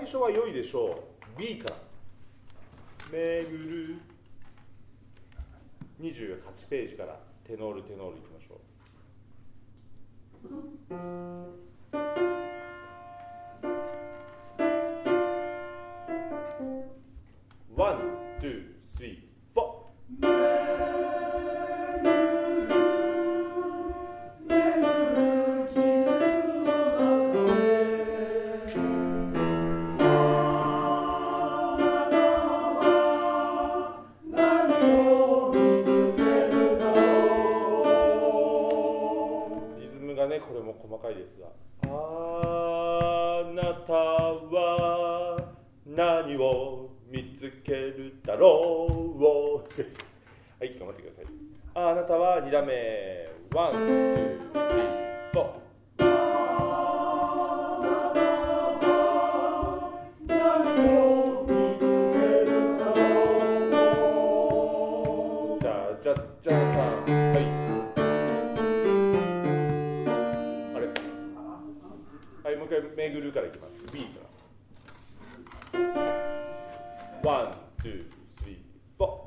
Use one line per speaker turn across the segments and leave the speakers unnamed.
初は良いでしょう。 B からめぐる28ページからテノールいきましょう。ワン、ツー、スリー、フォー。これも細かいですが、あなたは何を見つけるだろうです。はい、頑張ってください。あなたは2段目、ワン、ツー、スリー、フォー。じゃじゃじゃさん、はい。はい、もう一回めぐるからいきます。 B からワン、ツー、スリー、フォー。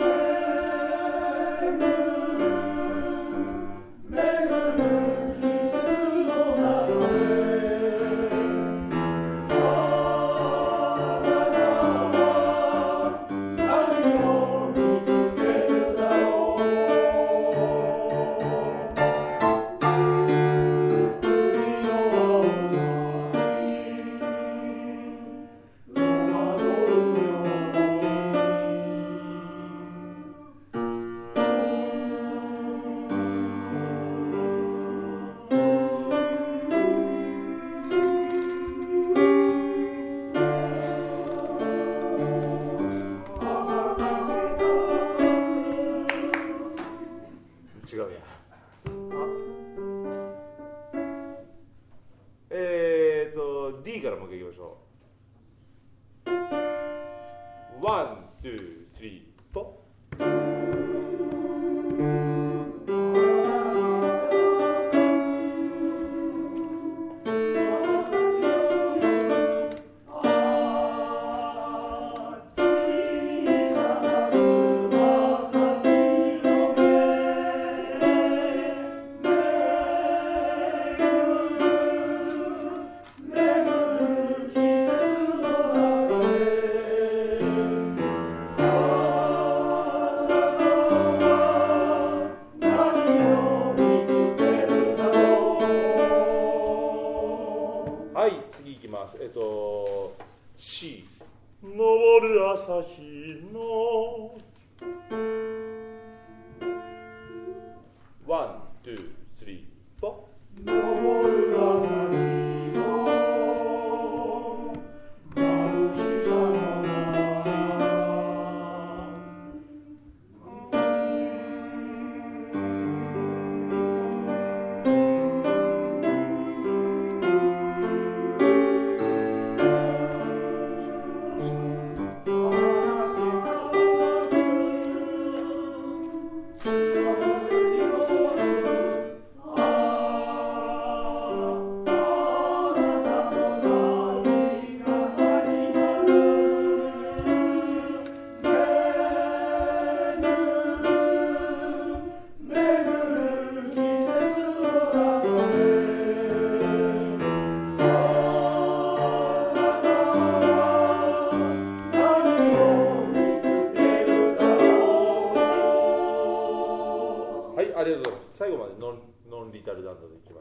違うや。D からもう一回いきましょう。ワン、ツー、スリー、フォー。はい、次いきます。C。昇る朝日のワン、ツー、スリー、フォー。昇る朝日の眩しさのありがとうございます。最後までノンリタルランドでいきます。